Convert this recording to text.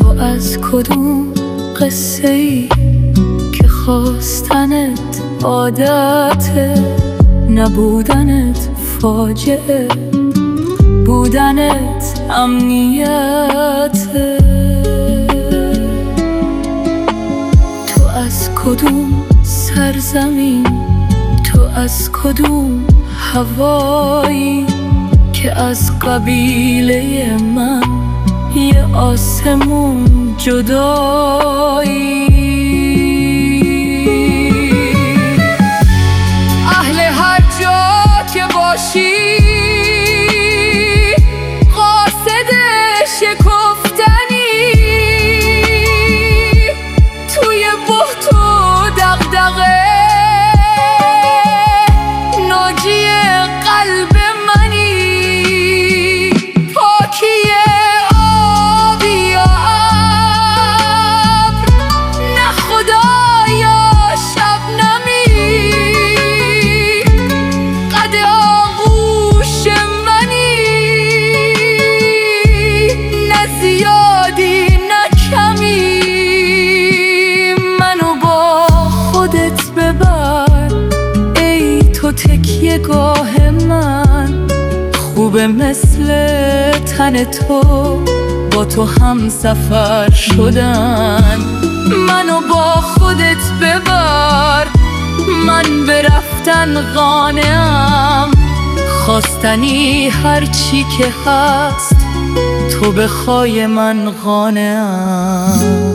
تو از کدوم قصه ای که خواستنت عادته، نبودنت فاجعه، بودنت امنیته. تو از کدوم سرزمین، تو از کدوم هوایی که از قبیله من یه آسمون جدایی. اهل هر جا که باشی قاصد شکفتنی، توی بهت و دغدغه ناجی قلب منی. پاکی آبی یا ابر، نه خدایا شبنمی، قد آغوش منی، نه زیادی نه کمی. منو با خودت ببر ای تو تکیه گاه من، خوبه مثل تن تو با تو هم سفر شدن. منو با خودت ببر، من به رفتن قانعم، خواستنی هرچی که هست تو بخوای من قانعم.